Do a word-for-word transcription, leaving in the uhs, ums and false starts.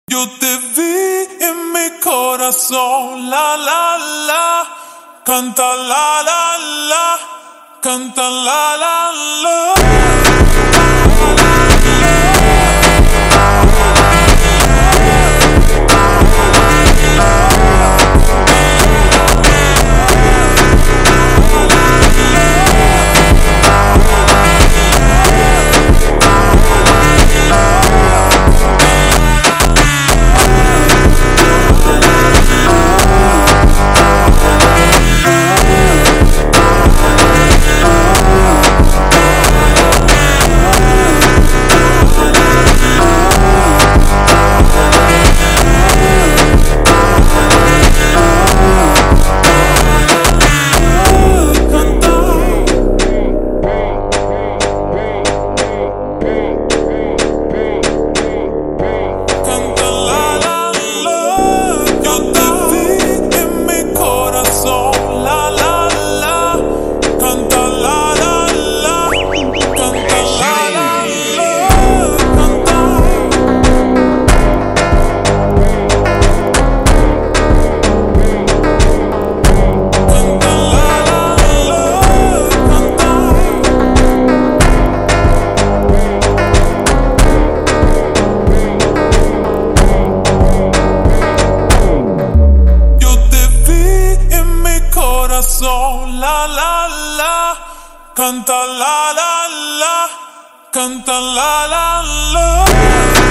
Yo te vi en mi corazón, la la la, canta la la la, canta la la la. La la la, canta la la la, canta la la la.